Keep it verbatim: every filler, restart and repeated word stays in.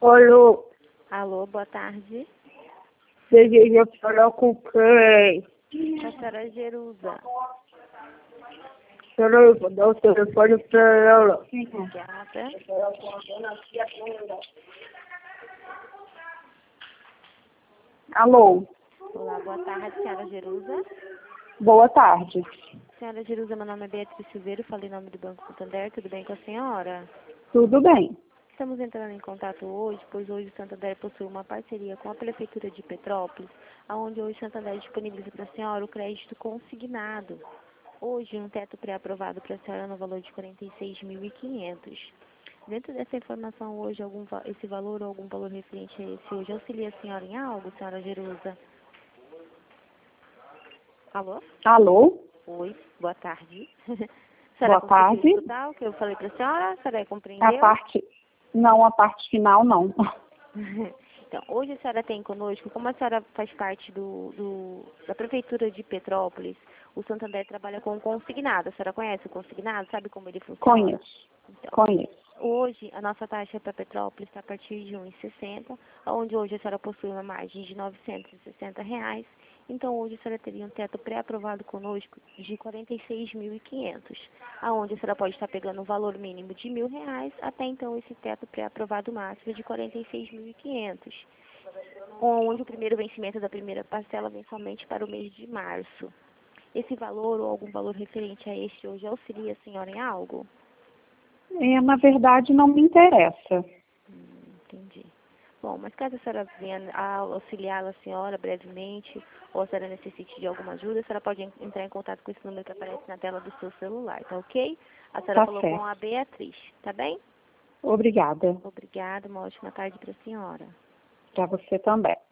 Alô, Alô, boa tarde. deseja falar com quem? A senhora Jerusa. Peraí, vou dar o telefone pra ela. Obrigada. Alô, Olá, boa tarde, senhora Jerusa. boa tarde. Senhora Jerusa, meu nome é Beatriz Silveira, falei em nome do Banco Santander, tudo bem com a senhora? Tudo bem? Estamos entrando em contato hoje, pois hoje o Santander possui uma parceria com a Prefeitura de Petrópolis, onde hoje o Santander disponibiliza para a senhora o crédito consignado. Hoje, um teto pré-aprovado para a senhora no valor de quarenta e seis mil e quinhentos. Dentro dessa informação, hoje, algum, va- esse valor ou algum valor referente a esse hoje auxilia a senhora em algo, senhora Jerusa? Alô? Alô, Oi, boa tarde. A senhora boa conseguiu tarde. escutar o que eu falei para a senhora? A senhora A compreendeu? parte, não, a parte final não. Então, hoje a senhora tem conosco, como a senhora faz parte do, do- da Prefeitura de Petrópolis, o Santander trabalha com o consignado. A senhora conhece o consignado? Sabe como ele funciona? Conheço, Então, conheço. hoje a nossa taxa para Petrópolis está a partir de um real e sessenta, onde hoje a senhora possui uma margem de novecentos e sessenta reais. Então, hoje a senhora teria um teto pré-aprovado conosco de quarenta e seis mil e quinhentos, aonde a senhora pode estar pegando um valor mínimo de mil reais, até então esse teto pré-aprovado máximo de quarenta e seis mil e quinhentos, onde o primeiro vencimento da primeira parcela vem somente para o mês de março. Esse valor ou algum valor referente a este hoje auxilia a senhora em algo? É, na verdade, não me interessa. Hum, entendi. Bom, mas caso a senhora venha a auxiliar a senhora brevemente, ou a senhora necessite de alguma ajuda, a senhora pode en- entrar em contato com esse número que aparece na tela do seu celular, tá ok? A senhora Tá falou com certo. a Beatriz, tá bem? Obrigada. Obrigada, uma ótima tarde para a senhora. Para você também.